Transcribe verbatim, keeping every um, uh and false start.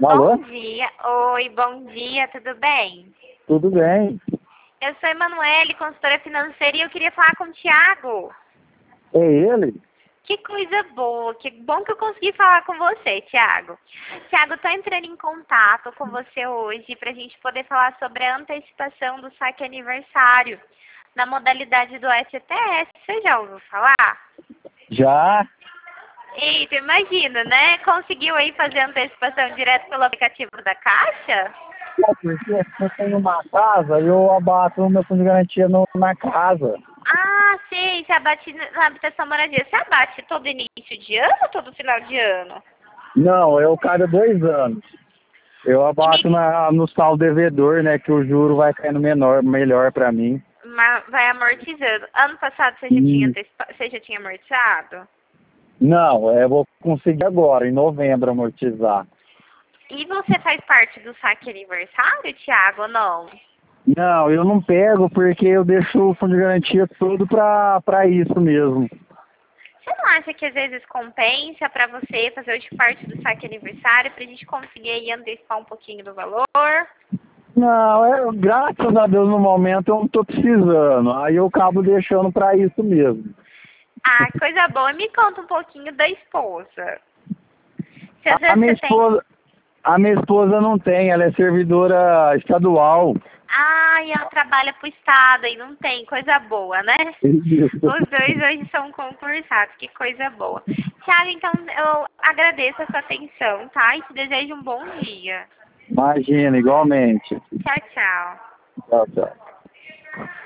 Alô? Bom dia. Oi, bom dia, tudo bem? Tudo bem? Eu sou Emanuele, consultora financeira, e eu queria falar com o Thiago. É ele? Que coisa boa, que bom que eu consegui falar com você, Thiago. Thiago, estou entrando em contato com você hoje para a gente poder falar sobre a antecipação do saque aniversário na modalidade do S T S. Você já ouviu falar? Já? Eita, imagina, né? Conseguiu aí fazer a antecipação direto pelo aplicativo da Caixa? É porque eu tenho uma casa e eu abato o meu fundo de garantia no- na casa. Ah, sei, você abate na habitação moradia. Você abate todo início de ano ou todo final de ano? Não, eu cada dois anos. Eu E abato me na, no saldo devedor, né? Que o juro vai caindo menor, melhor pra mim. ma- vai amortizando. Ano passado você já tinha, Hum. antecipa- você já tinha amortizado? Não, eu vou conseguir agora, em novembro, amortizar. E você faz parte do saque aniversário, Thiago, ou não? Não, eu não pego porque eu deixo o fundo de garantia todo pra, pra isso mesmo. Você não acha que às vezes compensa para você fazer hoje parte do saque aniversário para a gente conseguir aí antecipar um pouquinho do valor? Não, é, graças a Deus no momento eu não tô precisando. Aí eu acabo deixando pra isso mesmo. Ah, coisa boa. Me conta um pouquinho da esposa. Se às A, a vezes minha você tem... esposa, a minha esposa não tem, ela é servidora estadual. Ah, e ela trabalha pro Estado e não tem, coisa boa, né? Isso. Os dois hoje são concursados, que coisa boa. Thiago, então eu agradeço a sua atenção, tá? E te desejo um bom dia. Imagina, igualmente. Tchau, tchau. Tchau, tchau.